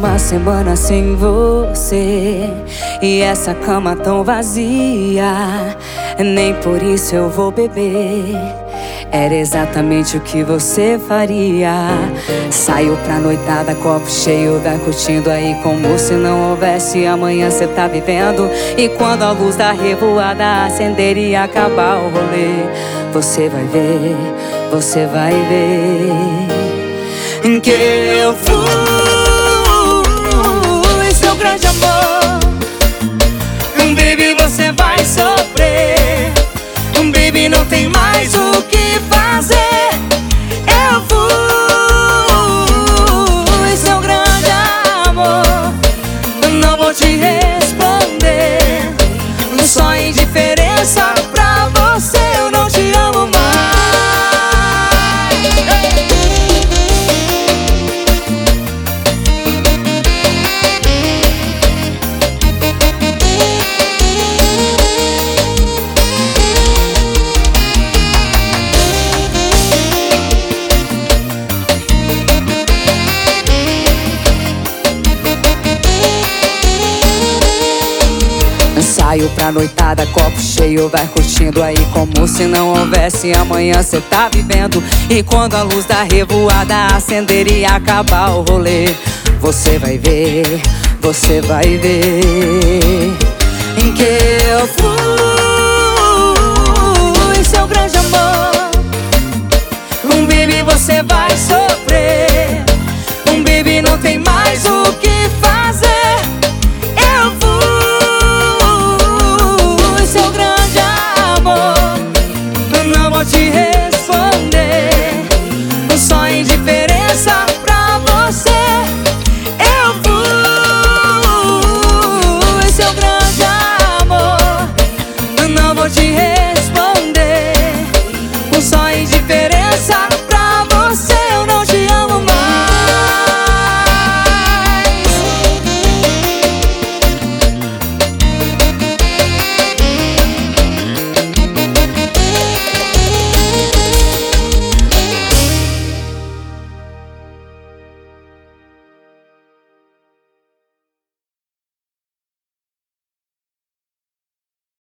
uma semana sem você e essa cama tão vazia. Nem por isso eu vou beber. Era exatamente o que você faria. Saiu pra noitada, copo cheio, vai curtindo aí como se não houvesse amanhã. Cê tá vivendo, e quando a luz da revoada acender e acabar o rolê, você vai ver, você vai ver que eu fui seu grande amor. Baby, você vai sofrer. Baby, não tem mais o que fazer. Eu fui seu grande amor. Não vou te responder. Só indiferença pra você, eu não te amo mais. Saiu pra noitada, copo cheio, vai curtindo aí como se não houvesse amanhã. Cê tá vivendo, e quando a luz da revoada acender e acabar o rolê, você vai ver, você vai ver que eu fui seu grande amor. Baby, você vai sofrer. Baby, não tem mais o que fazer.